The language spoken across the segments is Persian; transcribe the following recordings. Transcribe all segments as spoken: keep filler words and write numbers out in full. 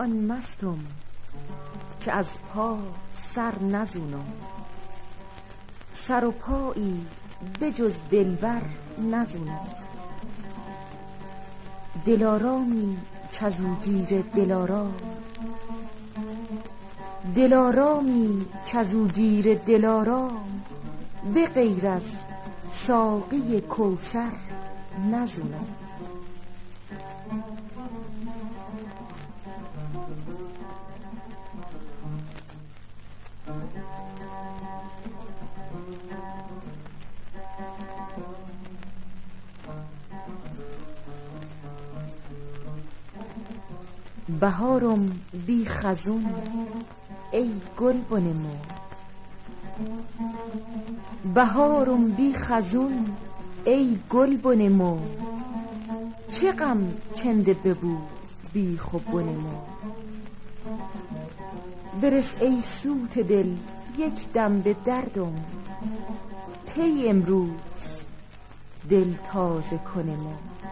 من مستم که از پا سر نزونم، سر و پایی بجز دلبر نزونم. دلارامی کزو گیر دلارام، دلارامی کزو گیر دلارام، به غیر از ساقی کوثر نزونم. بهارم بی خزون ای گلبن مو، بهارم بی خزون ای گلبن مو، چه غم کنده ببو بیخ و بن مو. برس ای سوت دل یک دم به دردم، تی امروز دل تازه کن مو.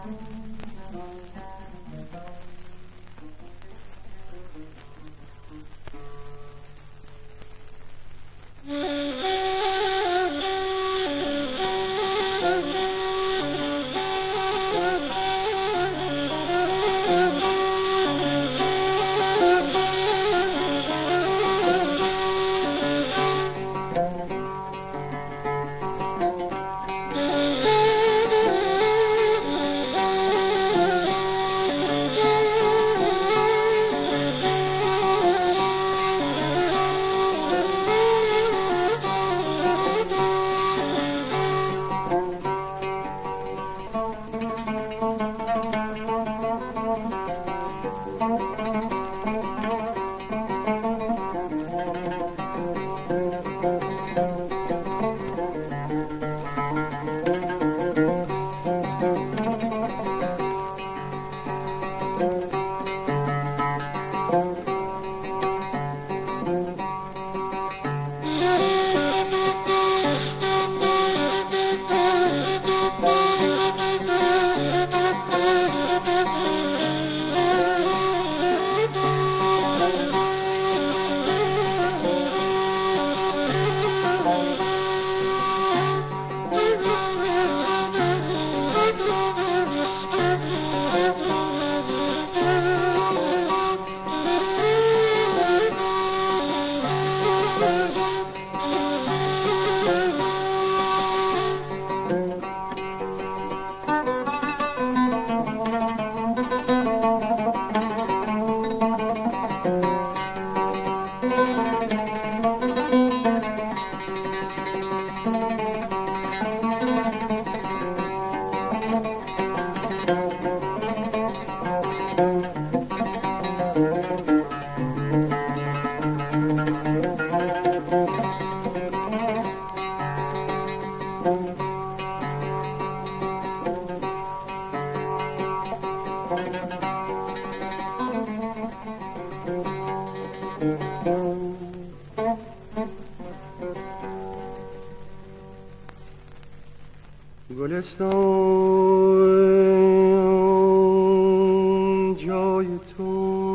گلستان جای تو،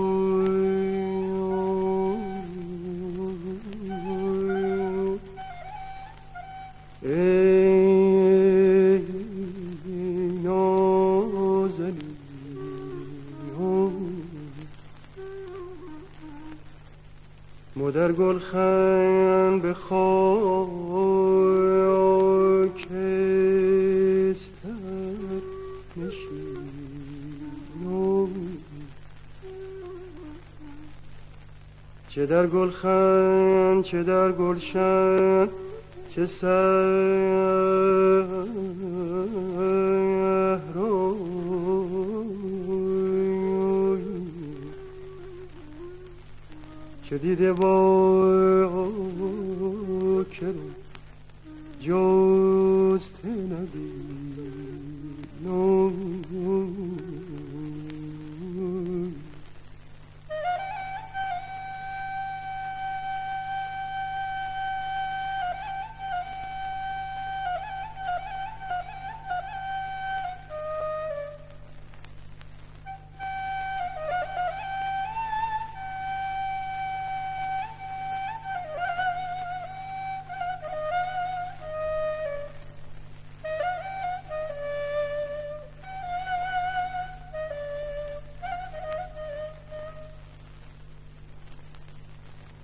ای نازنین مادر گلخن به خاک چه در گلخن چه در گلشن، چه صحرا چه دیده با کرم جز تنبینم.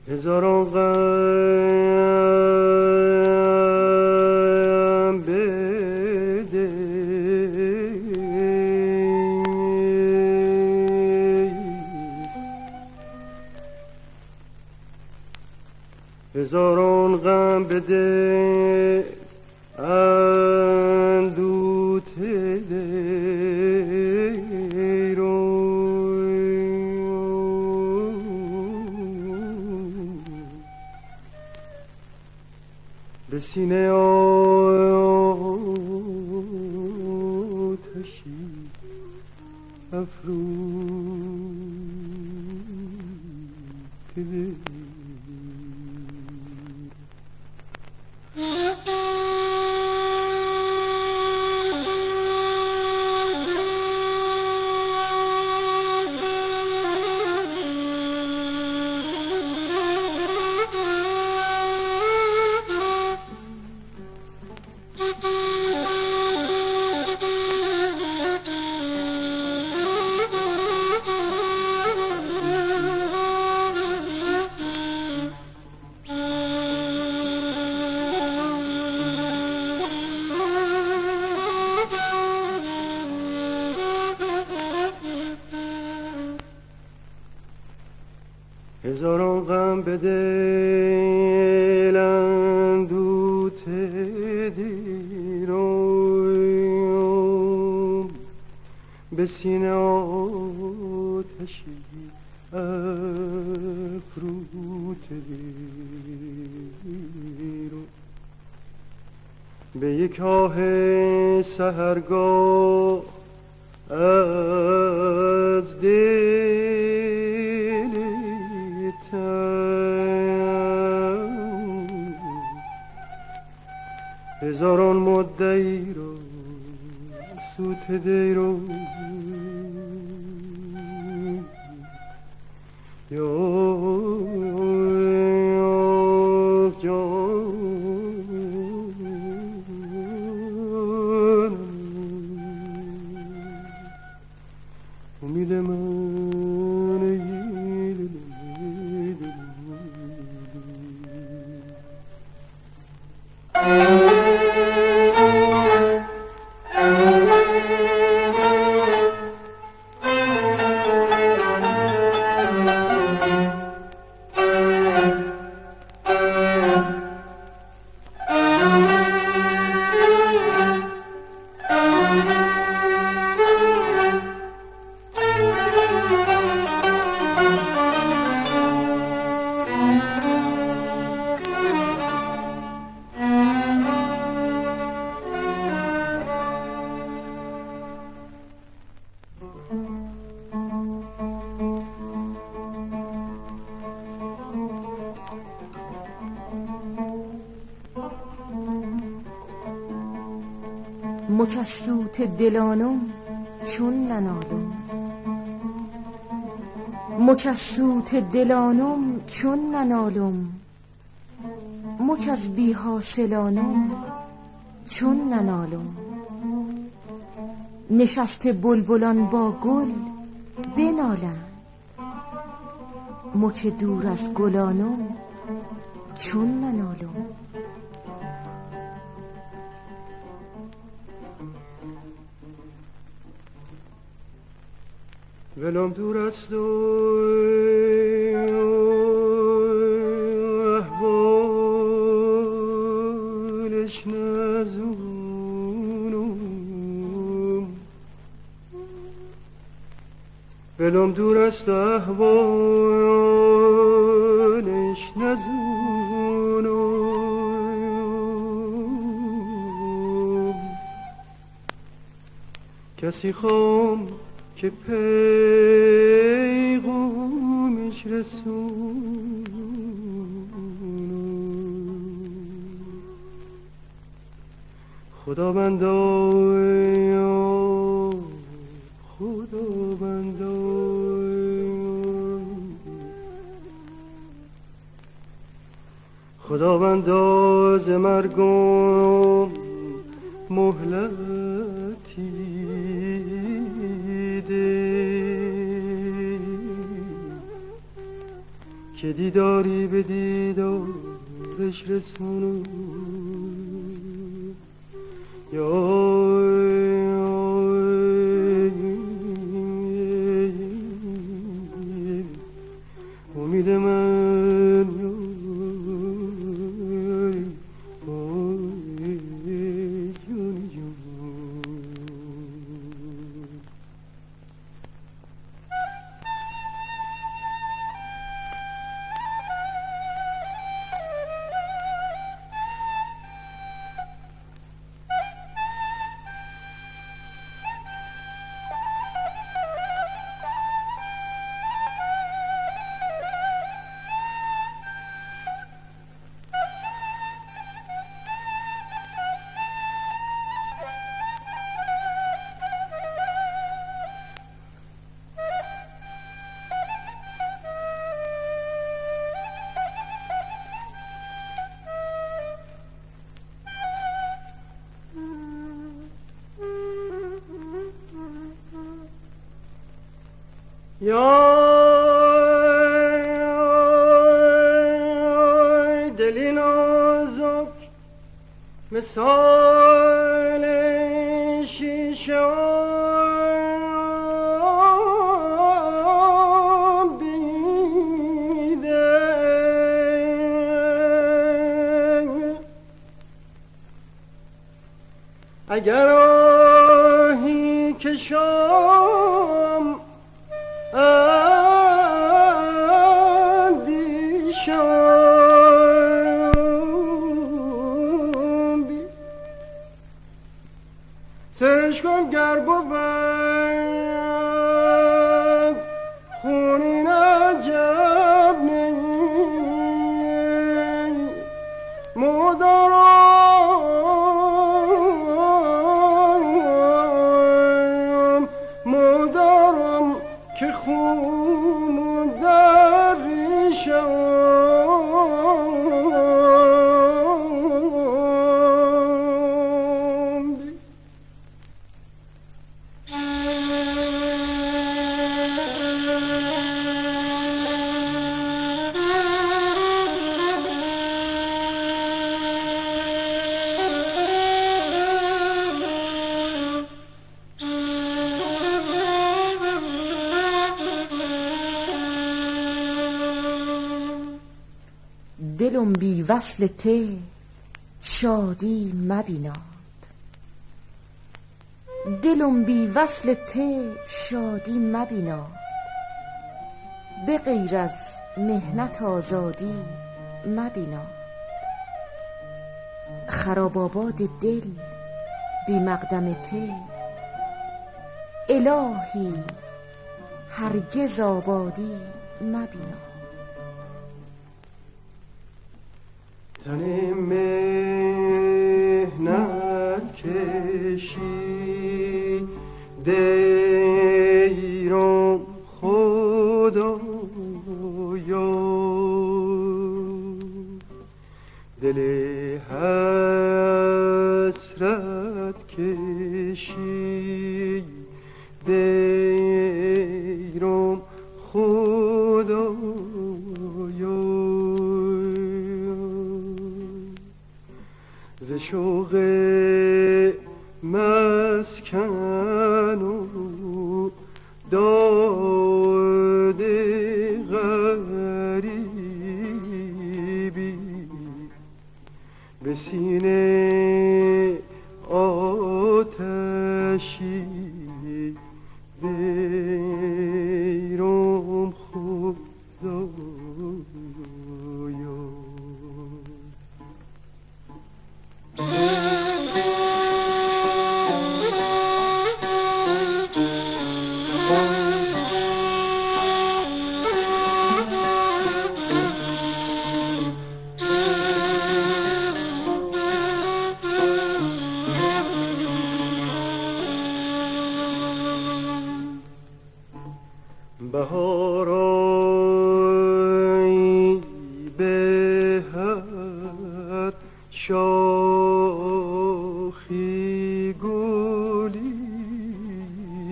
هزاران غم بده هزاران غم بده اندوت دیر به سینه آتشی افروخته هزاران غم به دل اندوت دیرم به سینه آتشی افروت دیرم به یک آه سحرگاه از دل هزاران مدعی رو سوت دی رو امید من مک از سوت دلانم چون ننالم مک از سوت دلانم چون ننالم مک از بی حاصلانم چون ننالم نشسته بلبلان با گل بنالند مک دور از گلانم چون ننالم ولم دور است و احوالش نزونم ولم دور است و احوالش نزونم کسی خوام که پیغامش رسونم خداوندا خداوندا خداوندا ز مرگم مهلتی که که دیداری به دیدارش رسونو یا امید من جون جون. یا دلی نازک مثال شیشه بیده اگر آهی کشم سرش کن گر بود خونین عجب نی مدارم مدارم که خون در ریشم دلم بی وصل ته شادی مبیناد دلم بی وصل ته شادی مبیناد به غیر از مهنت آزادی مبیناد خراب آباد دل بی مقدم ته الهی هرگز آبادی مبیناد تن مهنت کشی دیرم خدایا دل حسرت کشی دیرم خدایا ز شوق مسکن و داد غریبی به سینه آتشی دیرم خدایا بهارای به هر شاخی گلی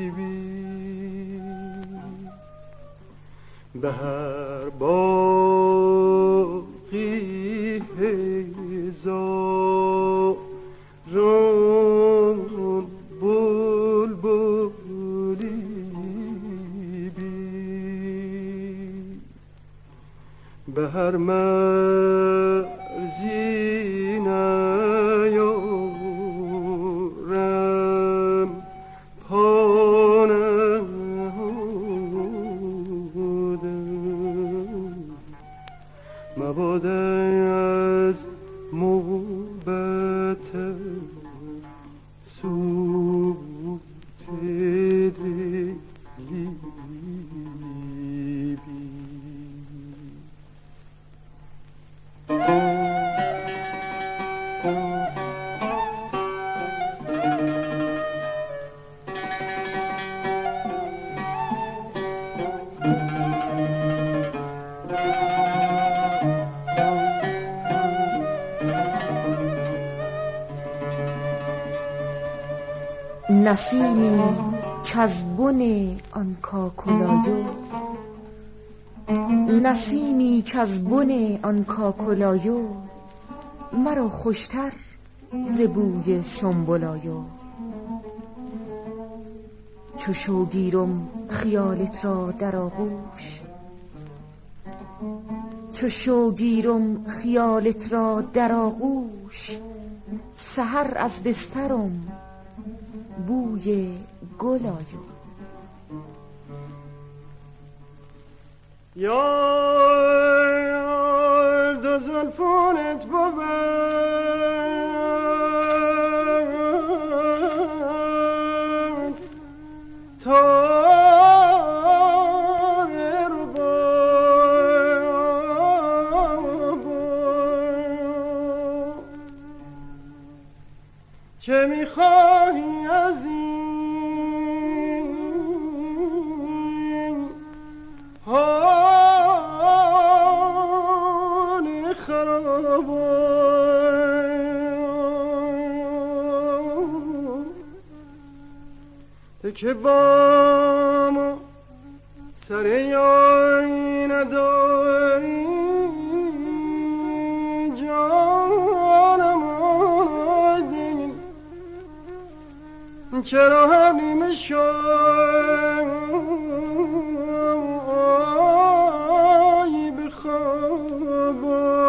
بی به هر بار هزاران بلبلی بی به هر مرزی نیارم پا نهادم مبادا از موبت سوت دلی بی نسیمی کز بن آن کاکلایو نسیمی کز بن آن کاکلایو مرا خوشتر ز بوی سنبلایو چو شوگیرم خیالت را در آغوش چو شوگیرم خیالت را در آغوش سحر از بسترم بوی گلایو یار دو زلفونت بود تار رو چه میخواهی از این حال خراب تو که با ما سر یاری نداری چرا همیم شایی بخواب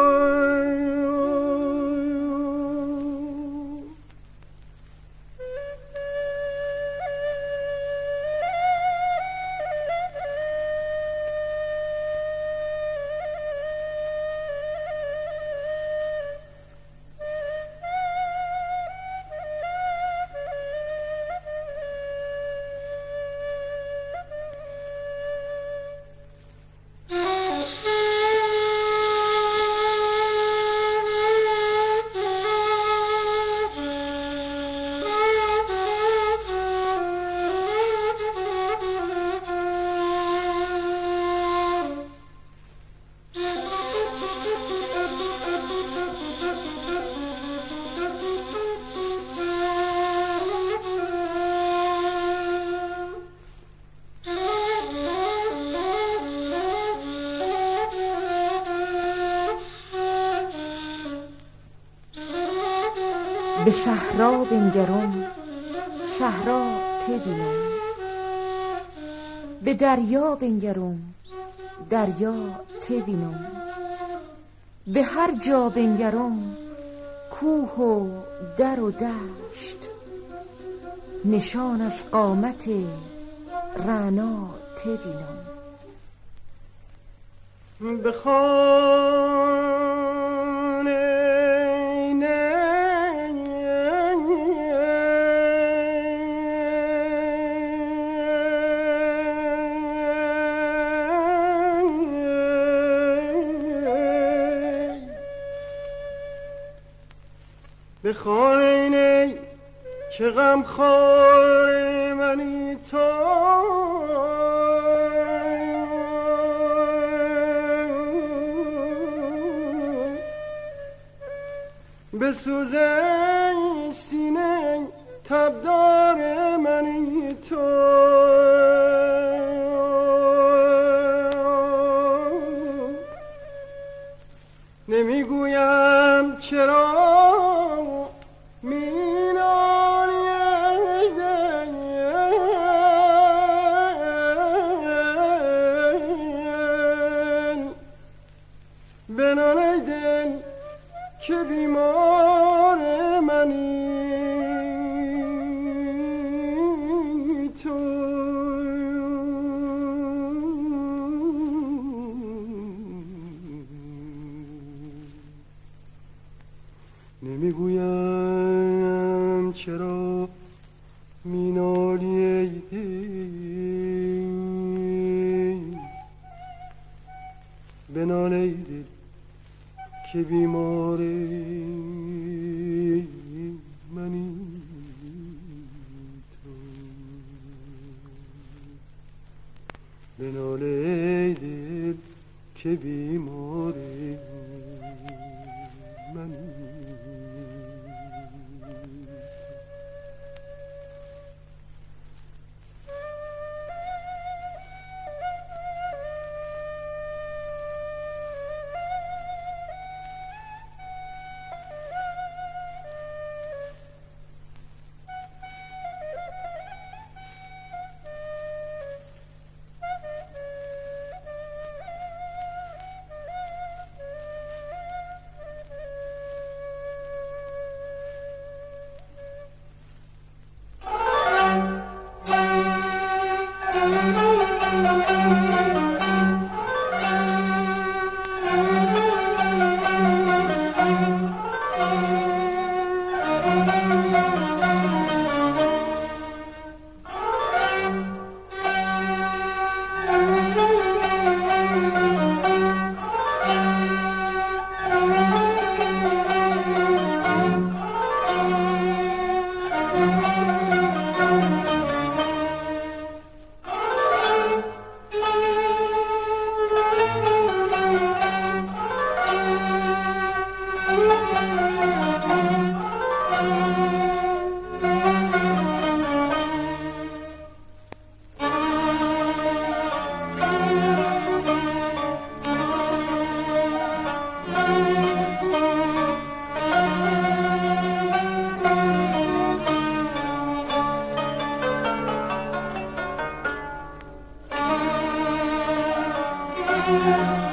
به صحرا بنگرم صحرا تبینم به دریا بنگرم دریا تبینم به هر جا بنگرم کوه و در و دشت نشان از قامت رعنا تبینم بخوان به خانه که غم خور منی تو به سوزه سینه تبدار منی تو نمیگویم چرا مینالی بنالی دل که بیمار منی تو نمیگویم چرا مینالی ای دل بنالی دل که بیمار منی تو بنالی دل که بیمار منی. Thank you.